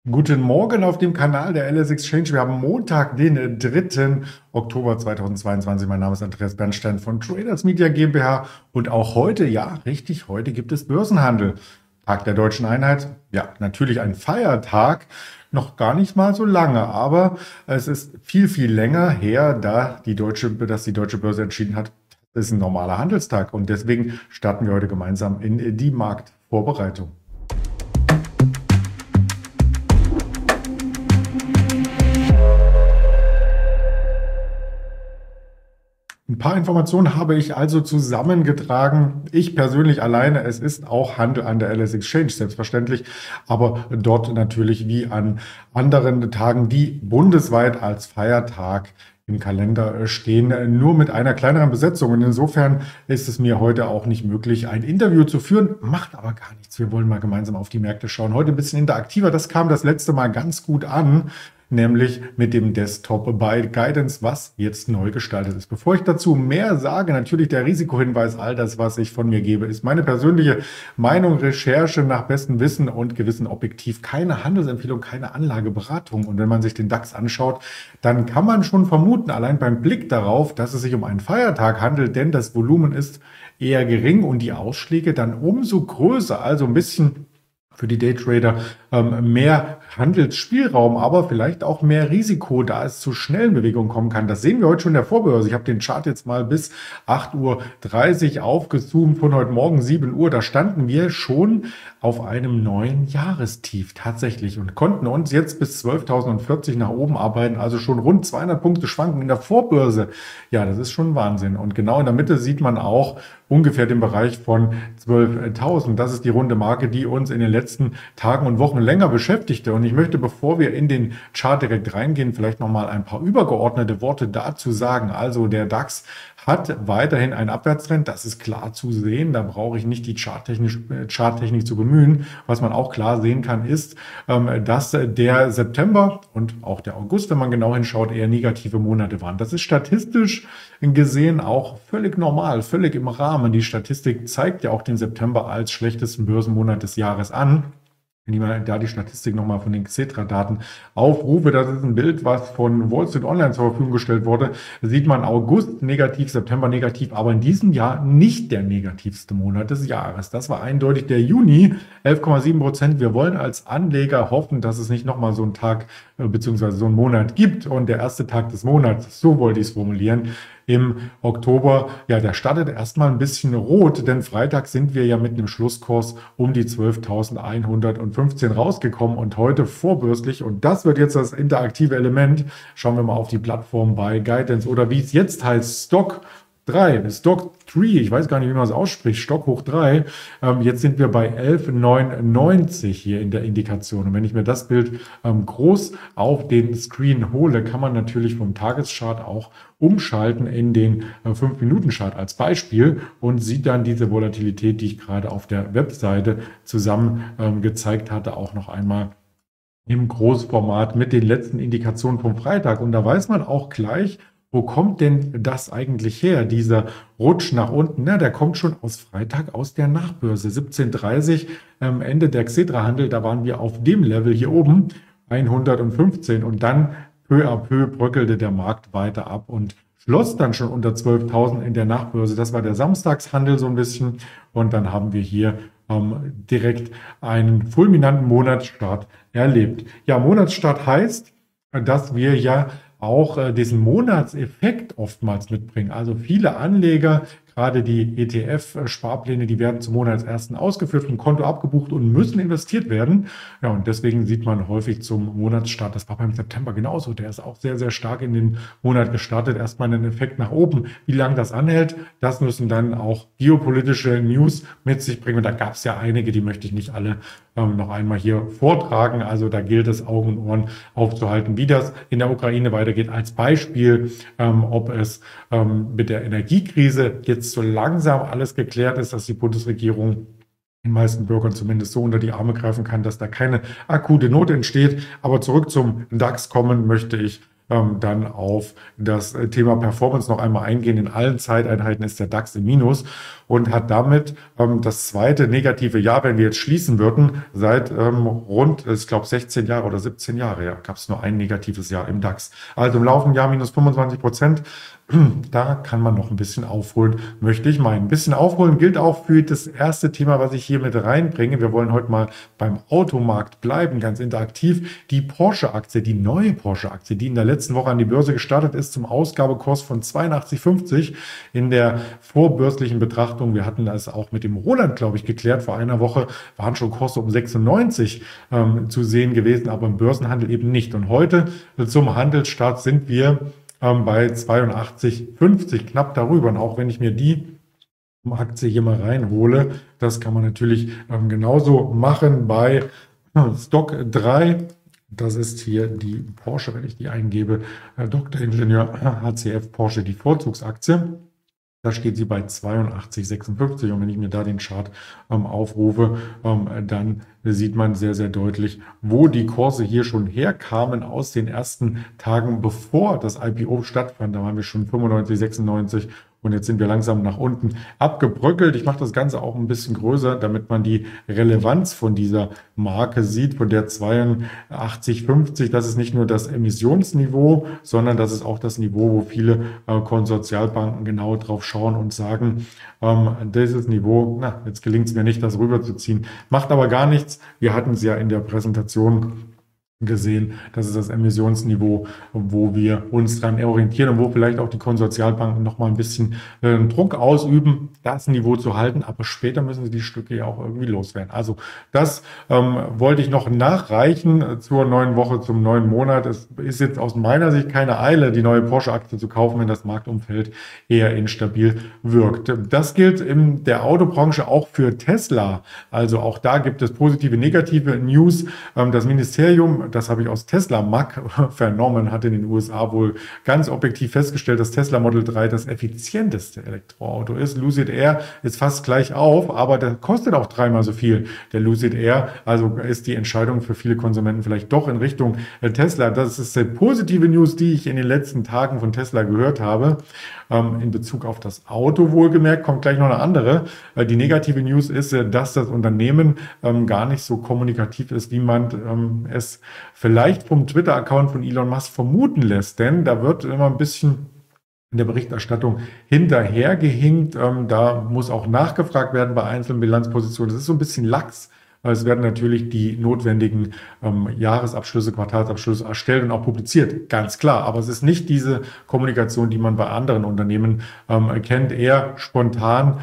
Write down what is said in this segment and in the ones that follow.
Guten Morgen auf dem Kanal der LS Exchange. Wir haben Montag, den 3. Oktober 2022. Mein Name ist Andreas Bernstein von Traders Media GmbH. Und auch heute, ja, richtig, heute gibt es Börsenhandel. Tag der Deutschen Einheit. Ja, natürlich ein Feiertag. Noch gar nicht mal so lange, aber es ist viel, viel länger her, dass die deutsche Börse entschieden hat, es ist ein normaler Handelstag. Und deswegen starten wir heute gemeinsam in die Marktvorbereitung. Ein paar Informationen habe ich also zusammengetragen. Ich persönlich alleine, es ist auch Handel an der LS Exchange, selbstverständlich, aber dort natürlich wie an anderen Tagen, die bundesweit als Feiertag im Kalender stehen, nur mit einer kleineren Besetzung. Und insofern ist es mir heute auch nicht möglich, ein Interview zu führen. Macht aber gar nichts. Wir wollen mal gemeinsam auf die Märkte schauen. Heute ein bisschen interaktiver. Das kam das letzte Mal ganz gut an, nämlich mit dem Desktop bei Guidance, was jetzt neu gestaltet ist. Bevor ich dazu mehr sage, natürlich der Risikohinweis, all das, was ich von mir gebe, ist meine persönliche Meinung, Recherche nach bestem Wissen und Gewissen, objektiv, keine Handelsempfehlung, keine Anlageberatung. Und wenn man sich den DAX anschaut, dann kann man schon vermuten, allein beim Blick darauf, dass es sich um einen Feiertag handelt, denn das Volumen ist eher gering und die Ausschläge dann umso größer, also ein bisschen für die Daytrader mehr Handelsspielraum, aber vielleicht auch mehr Risiko, da es zu schnellen Bewegungen kommen kann. Das sehen wir heute schon in der Vorbörse. Ich habe den Chart jetzt mal bis 8:30 Uhr aufgezoomt von heute Morgen 7 Uhr. Da standen wir schon auf einem neuen Jahrestief tatsächlich und konnten uns jetzt bis 12.040 nach oben arbeiten, also schon rund 200 Punkte schwanken in der Vorbörse. Ja, das ist schon Wahnsinn. Und genau in der Mitte sieht man auch ungefähr den Bereich von 12.000. Das ist die runde Marke, die uns in den letzten Tagen und Wochen länger beschäftigte. Und ich möchte, bevor wir in den Chart direkt reingehen, vielleicht nochmal ein paar übergeordnete Worte dazu sagen. Also der DAX hat weiterhin einen Abwärtstrend, das ist klar zu sehen. Da brauche ich nicht die Charttechnik zu bemühen. Was man auch klar sehen kann, ist, dass der September und auch der August, wenn man genau hinschaut, eher negative Monate waren. Das ist statistisch gesehen auch völlig normal, völlig im Rahmen. Die Statistik zeigt ja auch den September als schlechtesten Börsenmonat des Jahres an. Wenn ich mal da die Statistik nochmal von den Xetra-Daten aufrufe, das ist ein Bild, was von Wall Street Online zur Verfügung gestellt wurde, da sieht man August negativ, September negativ, aber in diesem Jahr nicht der negativste Monat des Jahres. Das war eindeutig der Juni, 11,7%. Wir wollen als Anleger hoffen, dass es nicht nochmal so einen Tag bzw. so einen Monat gibt und der erste Tag des Monats, so wollte ich es formulieren, im Oktober, ja, der startet erstmal ein bisschen rot, denn Freitag sind wir ja mit einem Schlusskurs um die 12.115 rausgekommen und heute vorbörslich, und das wird jetzt das interaktive Element, schauen wir mal auf die Plattform bei Guidance oder wie es jetzt heißt, Stock 3, ich weiß gar nicht, wie man es ausspricht, Stock hoch 3. Jetzt sind wir bei 11,99 hier in der Indikation. Und wenn ich mir das Bild groß auf den Screen hole, kann man natürlich vom Tageschart auch umschalten in den 5-Minuten-Chart als Beispiel und sieht dann diese Volatilität, die ich gerade auf der Webseite zusammen gezeigt hatte, auch noch einmal im Großformat mit den letzten Indikationen vom Freitag. Und da weiß man auch gleich, wo kommt denn das eigentlich her, dieser Rutsch nach unten? Na, der kommt schon aus Freitag, aus der Nachbörse. 17:30, Ende der Xetra-Handel, da waren wir auf dem Level hier oben, 115. Und dann peu à peu bröckelte der Markt weiter ab und schloss dann schon unter 12.000 in der Nachbörse. Das war der Samstagshandel so ein bisschen. Und dann haben wir hier direkt einen fulminanten Monatsstart erlebt. Ja, Monatsstart heißt, dass wir ja auch diesen Monatseffekt oftmals mitbringen. Also viele Anleger, gerade die ETF-Sparpläne, die werden zum Monatsersten ausgeführt, vom Konto abgebucht und müssen investiert werden. Ja, und deswegen sieht man häufig zum Monatsstart, das war beim September genauso, der ist auch sehr, sehr stark in den Monat gestartet, erstmal einen Effekt nach oben. Wie lange das anhält, das müssen dann auch geopolitische News mit sich bringen. Und da gab es ja einige, die möchte ich nicht alle noch einmal hier vortragen. Also da gilt es, Augen und Ohren aufzuhalten, wie das in der Ukraine weitergeht. Als Beispiel, ob es mit der Energiekrise jetzt so langsam alles geklärt ist, dass die Bundesregierung den meisten Bürgern zumindest so unter die Arme greifen kann, dass da keine akute Not entsteht. Aber zurück zum DAX kommen möchte ich dann auf das Thema Performance noch einmal eingehen. In allen Zeiteinheiten ist der DAX im Minus und hat damit das zweite negative Jahr, wenn wir jetzt schließen würden, seit rund, ich glaube 16 Jahre oder 17 Jahre, ja, gab es nur ein negatives Jahr im DAX. Also im laufenden Jahr minus 25%. Da kann man noch ein bisschen aufholen, möchte ich meinen. Ein bisschen aufholen gilt auch für das erste Thema, was ich hier mit reinbringe. Wir wollen heute mal beim Automarkt bleiben, ganz interaktiv. Die Porsche-Aktie, die neue Porsche-Aktie, die in der letzten Woche an die Börse gestartet ist, zum Ausgabekurs von 82,50 in der vorbörslichen Betrachtung. Wir hatten das auch mit dem Roland, glaube ich, geklärt. Vor einer Woche waren schon Kurse um 96 zu sehen gewesen, aber im Börsenhandel eben nicht. Und heute zum Handelsstart sind wir bei 82,50, knapp darüber. Und auch wenn ich mir die Aktie hier mal reinhole, das kann man natürlich genauso machen bei Stock 3. Das ist hier die Porsche, wenn ich die eingebe, Dr. Ingenieur HCF Porsche, die Vorzugsaktie. Da steht sie bei 82,56 und wenn ich mir da den Chart aufrufe, dann sieht man sehr, sehr deutlich, wo die Kurse hier schon herkamen aus den ersten Tagen, bevor das IPO stattfand. Da waren wir schon 95, 96 und jetzt sind wir langsam nach unten abgebröckelt. Ich mache das Ganze auch ein bisschen größer, damit man die Relevanz von dieser Marke sieht, von der 82,50. Das ist nicht nur das Emissionsniveau, sondern das ist auch das Niveau, wo viele Konsortialbanken genau drauf schauen und sagen, dieses Niveau, na, jetzt gelingt es mir nicht, das rüberzuziehen. Macht aber gar nichts. Wir hatten es ja in der Präsentation gesehen, das ist das Emissionsniveau, wo wir uns dran orientieren und wo vielleicht auch die Konsortialbanken noch mal ein bisschen Druck ausüben, das Niveau zu halten, aber später müssen sie die Stücke ja auch irgendwie loswerden. Also das wollte ich noch nachreichen zur neuen Woche, zum neuen Monat. Es ist jetzt aus meiner Sicht keine Eile, die neue Porsche-Aktie zu kaufen, wenn das Marktumfeld eher instabil wirkt. Das gilt in der Autobranche auch für Tesla. Also auch da gibt es positive, negative News. Das Ministerium, das habe ich aus Tesla Mag vernommen, hat in den USA wohl ganz objektiv festgestellt, dass Tesla Model 3 das effizienteste Elektroauto ist. Lucid Air ist fast gleich auf, aber der kostet auch dreimal so viel, der Lucid Air. Also ist die Entscheidung für viele Konsumenten vielleicht doch in Richtung Tesla. Das ist die positive News, die ich in den letzten Tagen von Tesla gehört habe. In Bezug auf das Auto wohlgemerkt, kommt gleich noch eine andere. Die negative News ist, dass das Unternehmen gar nicht so kommunikativ ist, wie man es vielleicht vom Twitter-Account von Elon Musk vermuten lässt. Denn da wird immer ein bisschen in der Berichterstattung hinterhergehinkt. Da muss auch nachgefragt werden bei einzelnen Bilanzpositionen. Das ist so ein bisschen lax. Es werden natürlich die notwendigen Jahresabschlüsse, Quartalsabschlüsse erstellt und auch publiziert, ganz klar. Aber es ist nicht diese Kommunikation, die man bei anderen Unternehmen kennt, eher spontan,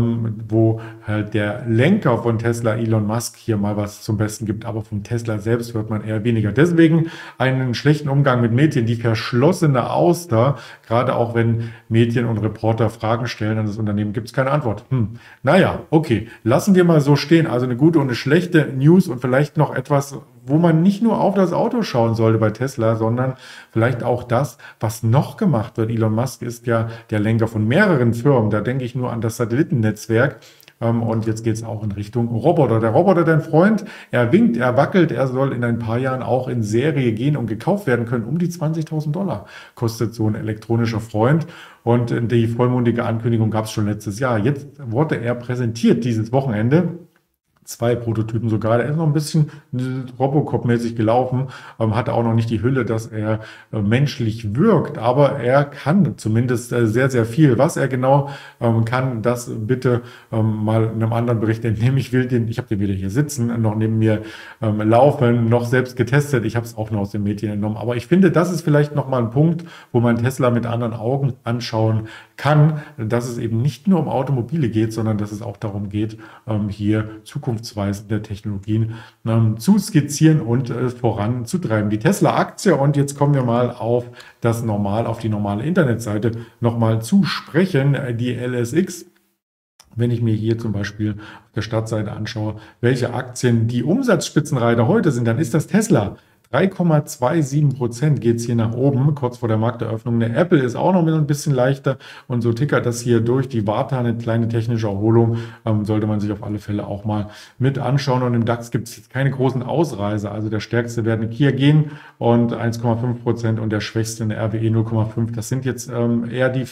wo halt der Lenker von Tesla, Elon Musk, hier mal was zum Besten gibt. Aber von Tesla selbst hört man eher weniger. Deswegen einen schlechten Umgang mit Medien, die verschlossene Auster, gerade auch wenn Medien und Reporter Fragen stellen an das Unternehmen, gibt es keine Antwort. Naja, okay, lassen wir mal so stehen. Also eine gute und eine schlechte News und vielleicht noch etwas, wo man nicht nur auf das Auto schauen sollte bei Tesla, sondern vielleicht auch das, was noch gemacht wird. Elon Musk ist ja der Lenker von mehreren Firmen. Da denke ich nur an das Satellitennetzwerk. Und jetzt geht es auch in Richtung Roboter. Der Roboter, dein Freund, er winkt, er wackelt, er soll in ein paar Jahren auch in Serie gehen und gekauft werden können. Um die $20.000 kostet so ein elektronischer Freund. Und die vollmundige Ankündigung gab es schon letztes Jahr. Jetzt wurde er präsentiert dieses Wochenende. 2 Prototypen sogar. Der ist noch ein bisschen Robocop-mäßig gelaufen, hatte auch noch nicht die Hülle, dass er menschlich wirkt, aber er kann zumindest sehr, sehr viel. Was er genau kann, das bitte mal in einem anderen Bericht entnehmen. Ich habe den wieder hier sitzen, noch neben mir laufen, noch selbst getestet. Ich habe es auch noch aus den Medien entnommen. Aber ich finde, das ist vielleicht nochmal ein Punkt, wo man Tesla mit anderen Augen anschauen kann, dass es eben nicht nur um Automobile geht, sondern dass es auch darum geht, hier zukunftsweisende Technologien zu skizzieren und voranzutreiben. Die Tesla-Aktie, und jetzt kommen wir mal auf die normale Internetseite nochmal zu sprechen, die LSX. Wenn ich mir hier zum Beispiel auf der Startseite anschaue, welche Aktien die Umsatzspitzenreiter heute sind, dann ist das Tesla. 3,27% geht es hier nach oben, kurz vor der Markteröffnung. Der Apple ist auch noch ein bisschen leichter und so tickert das hier durch. Die Warta, eine kleine technische Erholung, sollte man sich auf alle Fälle auch mal mit anschauen. Und im DAX gibt es jetzt keine großen Ausreißer. Also der stärkste wäre eine Kia gehen und 1,5% und der schwächste eine RWE 0,5%. Das sind jetzt eher die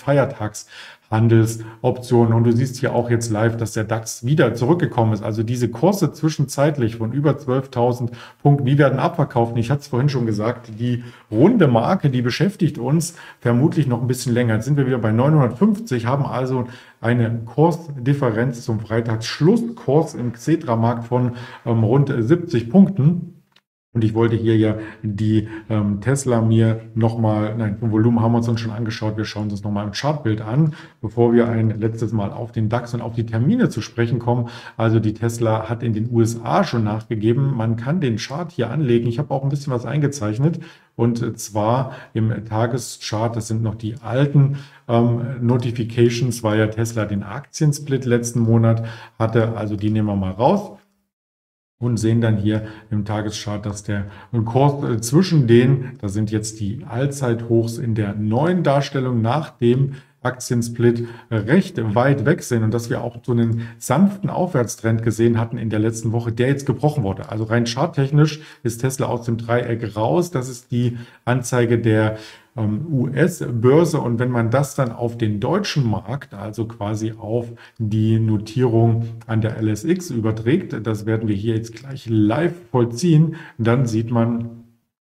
Feiertagshandelsoptionen. Und du siehst hier auch jetzt live, dass der DAX wieder zurückgekommen ist. Also diese Kurse zwischenzeitlich von über 12.000 Punkten, die werden abverkauft. Ich hatte es vorhin schon gesagt, die runde Marke, die beschäftigt uns vermutlich noch ein bisschen länger. Jetzt sind wir wieder bei 950, haben also eine Kursdifferenz zum Freitagsschlusskurs im Xetra-Markt von rund 70 Punkten. Und ich wollte hier ja die Tesla mir nochmal, nein, vom Volumen haben wir uns schon angeschaut, wir schauen uns nochmal im Chartbild an, bevor wir ein letztes Mal auf den DAX und auf die Termine zu sprechen kommen. Also die Tesla hat in den USA schon nachgegeben, man kann den Chart hier anlegen. Ich habe auch ein bisschen was eingezeichnet und zwar im Tageschart, das sind noch die alten Notifications, weil ja Tesla den Aktiensplit letzten Monat hatte, also die nehmen wir mal raus. Und sehen dann hier im Tageschart, dass der Kurs zwischen den, das sind jetzt die Allzeithochs in der neuen Darstellung nach dem Aktiensplit, recht weit weg sind und dass wir auch so einen sanften Aufwärtstrend gesehen hatten in der letzten Woche, der jetzt gebrochen wurde. Also rein charttechnisch ist Tesla aus dem Dreieck raus. Das ist die Anzeige der US-Börse und wenn man das dann auf den deutschen Markt, also quasi auf die Notierung an der LSX überträgt, das werden wir hier jetzt gleich live vollziehen, dann sieht man,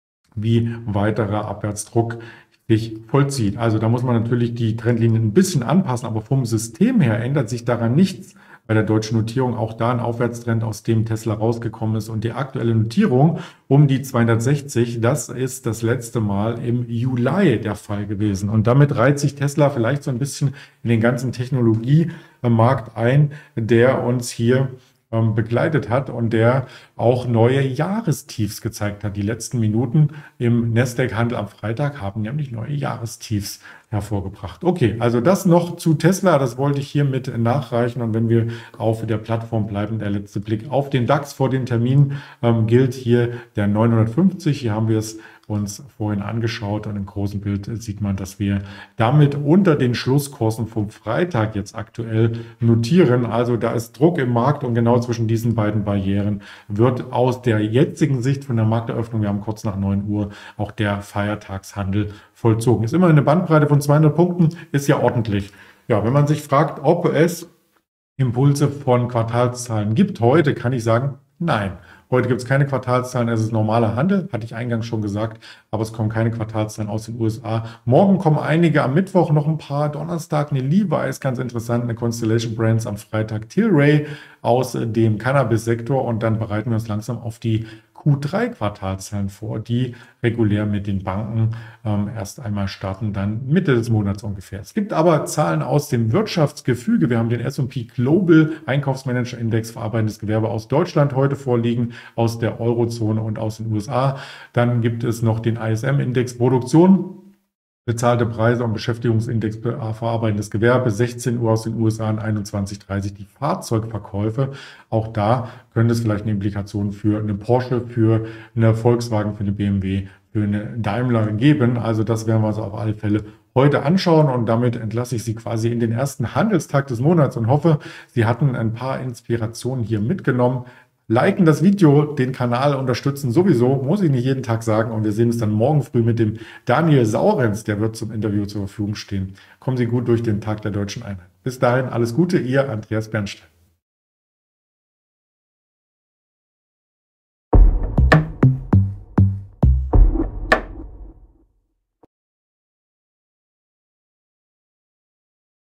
wie weiterer Abwärtsdruck sich vollzieht. Also da muss man natürlich die Trendlinien ein bisschen anpassen, aber vom System her ändert sich daran nichts. Bei der deutschen Notierung auch da ein Aufwärtstrend, aus dem Tesla rausgekommen ist. Und die aktuelle Notierung um die 260, das ist das letzte Mal im Juli der Fall gewesen. Und damit reiht sich Tesla vielleicht so ein bisschen in den ganzen Technologiemarkt ein, der uns hier begleitet hat und der auch neue Jahrestiefs gezeigt hat. Die letzten Minuten im Nasdaq-Handel am Freitag haben nämlich neue Jahrestiefs hervorgebracht. Okay, also das noch zu Tesla, das wollte ich hiermit nachreichen. Und wenn wir auf der Plattform bleiben, der letzte Blick auf den DAX vor den Termin gilt hier der 950. Hier haben wir es uns vorhin angeschaut und im großen Bild sieht man, dass wir damit unter den Schlusskursen vom Freitag jetzt aktuell notieren. Also da ist Druck im Markt und genau zwischen diesen beiden Barrieren wird aus der jetzigen Sicht von der Markteröffnung, wir haben kurz nach 9 Uhr, auch der Feiertagshandel vollzogen. Ist immer eine Bandbreite von 200 Punkten, ist ja ordentlich. Ja, wenn man sich fragt, ob es Impulse von Quartalszahlen gibt heute, kann ich sagen, nein. Heute gibt es keine Quartalszahlen, es ist normaler Handel, hatte ich eingangs schon gesagt, aber es kommen keine Quartalszahlen aus den USA. Morgen kommen einige, am Mittwoch noch ein paar, Donnerstag eine Levi's, ganz interessant, eine Constellation Brands, am Freitag Tilray aus dem Cannabis-Sektor und dann bereiten wir uns langsam auf die Q3-Quartalszahlen vor, die regulär mit den Banken erst einmal starten, dann Mitte des Monats ungefähr. Es gibt aber Zahlen aus dem Wirtschaftsgefüge. Wir haben den S&P Global Einkaufsmanager Index verarbeitendes Gewerbe aus Deutschland heute vorliegen, aus der Eurozone und aus den USA. Dann gibt es noch den ISM-Index Produktion, bezahlte Preise und Beschäftigungsindex verarbeitendes Gewerbe, 16 Uhr aus den USA und 21:30 die Fahrzeugverkäufe. Auch da könnte es vielleicht eine Implikation für eine Porsche, für eine Volkswagen, für eine BMW, für eine Daimler geben. Also das werden wir uns auf alle Fälle heute anschauen und damit entlasse ich Sie quasi in den ersten Handelstag des Monats und hoffe, Sie hatten ein paar Inspirationen hier mitgenommen. Liken das Video, den Kanal unterstützen sowieso, muss ich nicht jeden Tag sagen. Und wir sehen uns dann morgen früh mit dem Daniel Saurenz, der wird zum Interview zur Verfügung stehen. Kommen Sie gut durch den Tag der Deutschen Einheit. Bis dahin, alles Gute, Ihr Andreas Bernstein.